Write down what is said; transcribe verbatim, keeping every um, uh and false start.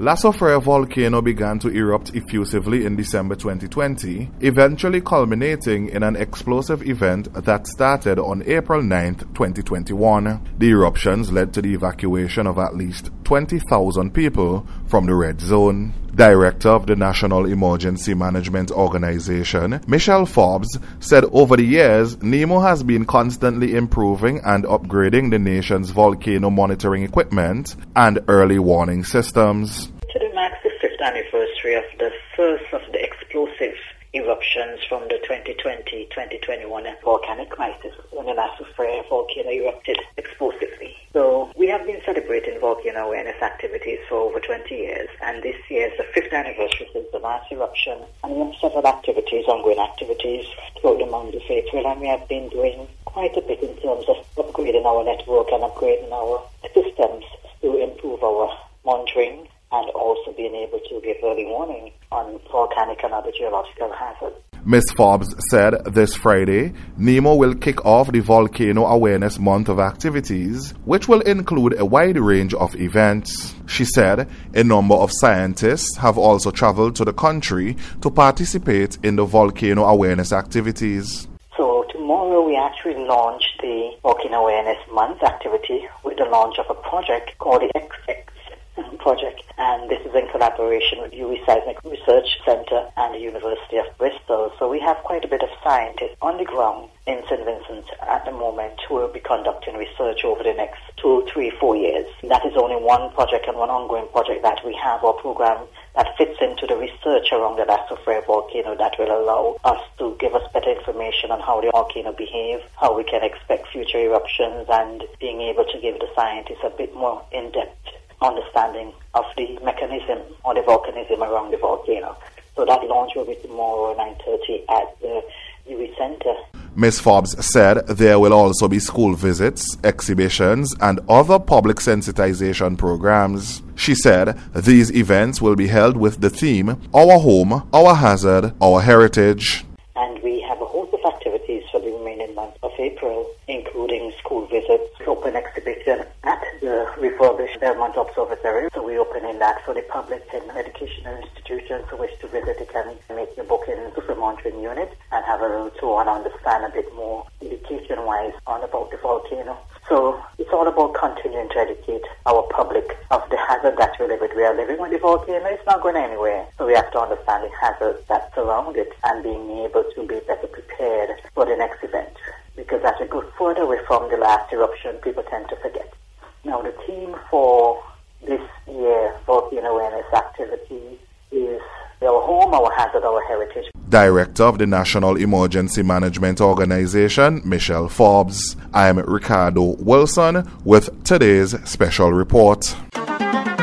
La Soufrière volcano began to erupt effusively in December twenty twenty, eventually culminating in an explosive event that started on April ninth, twenty twenty-one. The eruptions led to the evacuation of at least twenty thousand people from the red zone. Director of the National Emergency Management Organization, Michelle Forbes, said over the years, NEMO has been constantly improving and upgrading the nation's volcano monitoring equipment and early warning systems. To mark the fifth anniversary of the first of the explosive eruptions from the twenty twenty to twenty twenty-one volcanic crisis when the La Soufrière volcano erupted explosively. So we have been celebrating volcano awareness activities for over twenty years, and this year is the fifth anniversary since the last eruption. And we have several activities, ongoing activities throughout the month of April, and we have been doing quite a bit in terms of upgrading our network and upgrading our systems to improve our monitoring and also being able to give early warning on volcanic and other geological hazards. Miz Forbes said this Friday, NEMO will kick off the Volcano Awareness Month of activities, which will include a wide range of events. She said a number of scientists have also traveled to the country to participate in the volcano awareness activities. So tomorrow we actually launch the Volcano Awareness Month activity with the launch of a project called the X X project, and this is in collaboration with U W I Seismic Research Center and the University of Bristol. So we have quite a bit of scientists on the ground in Saint Vincent at the moment who will be conducting research over the next two, three, four years. That is only one project and one ongoing project that we have, our program that fits into the research around the La Soufrière volcano that will allow us to give us better information on how the volcano behaves, how we can expect future eruptions, and being able to give the scientists a bit more in-depth understanding of the mechanism or the volcanism around the volcano. So that launch will be tomorrow at nine thirty at the U W I Center. Miz Forbes said there will also be school visits, exhibitions, and other public sensitization programs. She said these events will be held with the theme, Our Home, Our Hazard, Our Heritage. And we have a host of activities for the remaining month of April, including school visits, open exhibition at the refurbished Belmont Observatory. So we're opening that for the public and educational institutions who wish to visit. They can make the bookings to the monitoring unit and have a little tour and understand a bit more education-wise on about the volcano. So it's all about continuing to educate our public of the hazard that we live with. We are living with the volcano. It's not going anywhere. So we have to understand the hazards that surround it and being able to be better prepared for the next event. Because as we go further away from the last eruption, people tend to forget. Now the theme for this year volcano awareness activity is Our Home, Our Hazard, Our Heritage. Director of the National Emergency Management Organization, Michelle Forbes. I am Ricardo Wilson with today's special report.